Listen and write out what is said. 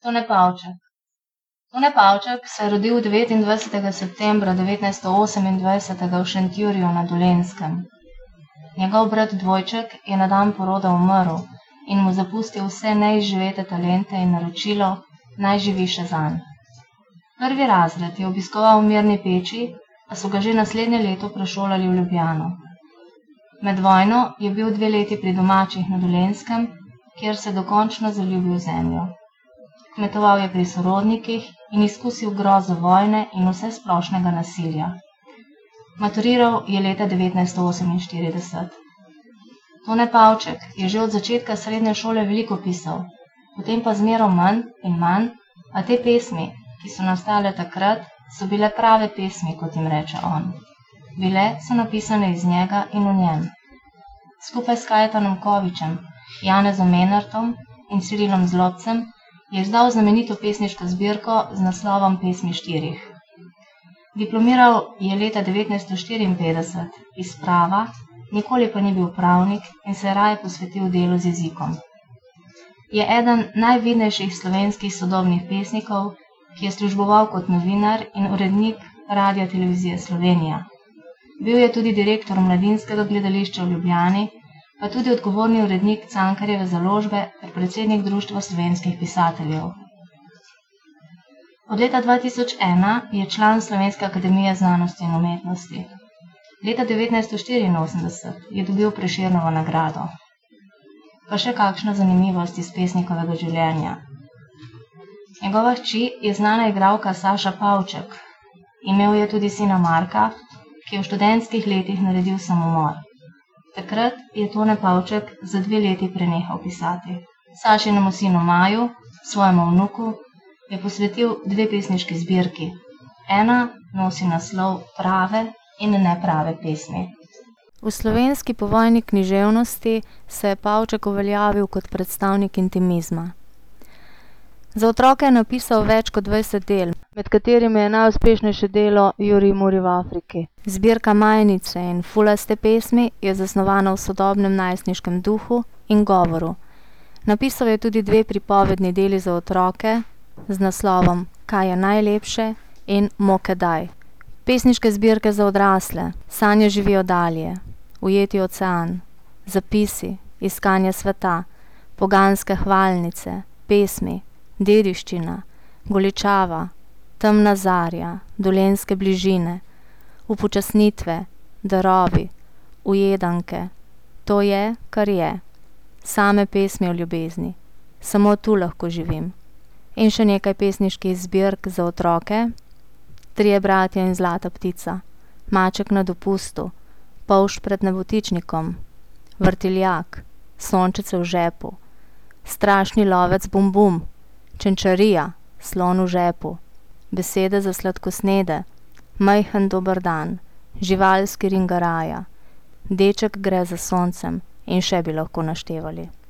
Tone Pavček. Tone Pavček se je rodil 29. septembra 1928 v Šentjurju na Dolenjskem. Njegov brat dvojček je na dan poroda umrl in mu zapustil vse neizživete talente in naročilo, naj živi še zanj. Prvi razred je obiskoval v Mirni Peči, a so ga že naslednje leto prešolali v Ljubljano. Med vojno je bil 2 leti pri domačih na Dolenjskem, kjer se dokončno zaljubil v zemljo. Kmetoval je pri sorodnikih in izkusil grozo vojne in vse splošnega nasilja. Maturiral je leta 1948. Tone Pavček je že od začetka srednje šole veliko pisal, potem pa zmerom manj in manj, a te pesmi, ki so nastale takrat, so bile prave pesmi, kot jim reče on. Bile so napisane iz njega in v njem. Skupaj s Kajetanom Kovičem, Janezom Menartom in Cirilom Zlobcem je izdal znamenito pesniško zbirko z naslovom Pesmi štirih. Diplomiral je leta 1954 iz prava, nikoli pa ni bil pravnik in se je raje posvetil delu z jezikom. Je eden najvidnejših slovenskih sodobnih pesnikov, ki je služboval kot novinar in urednik Radia Televizije Slovenija. Bil je tudi direktor Mladinskega gledališča v Ljubljani, pa tudi odgovorni urednik Cankarjeve založbe ter predsednik Društva slovenskih pisateljev. Od leta 2001 je član Slovenske akademije znanosti in umetnosti. Leta 1984 je dobil Prešernovo nagrado. Pa še kakšna zanimivost iz pesnikovega življenja. Njegova hči je znana igralka Saša Pavček. Imel je tudi sina Marka, ki je v študentskih letih naredil samomor. Takrat je Tone Pavček za 2 leti prenehal pisati. Sašinemu sinu Maju, svojemu vnuku, je posvetil 2 pesniški zbirki. Ena nosi naslov Prave in neprave pesmi. V slovenski povojni književnosti se je Pavček uveljavil kot predstavnik intimizma. Za otroke je napisal več kot 20 del, med katerimi je najuspešnejše delo Jurij Muri v Afriki. Zbirka Majnice in Fulaste pesmi je zasnovana v sodobnem najstniškem duhu in govoru. Napisal je tudi 2 pripovedni deli za otroke z naslovom Kaj je najlepše in Moke daj. Pesniške zbirke za odrasle, Sanje živijo dalje, Ujeti ocean, Zapisi, Iskanje sveta, Poganske hvalnice, Pesmi, Dediščina, Goličava, Temna zarja, Dolenjske bližine, Upočasnitve, Darovi, Ujedanke, To je, kar je, Same pesmi o ljubezni, Samo tu lahko živim. In še nekaj pesniških zbirk za otroke, Trije bratje in Zlata ptica, Maček na dopustu, Polž pred nebotičnikom, Vrtiljak, Sončice v žepu, Strašni lovec bum bum, Čenčarija, Slon v žepu, Besede za sladkosnede, Majhen dober dan, Živalski ringaraja, Deček gre za soncem in še bi lahko naštevali.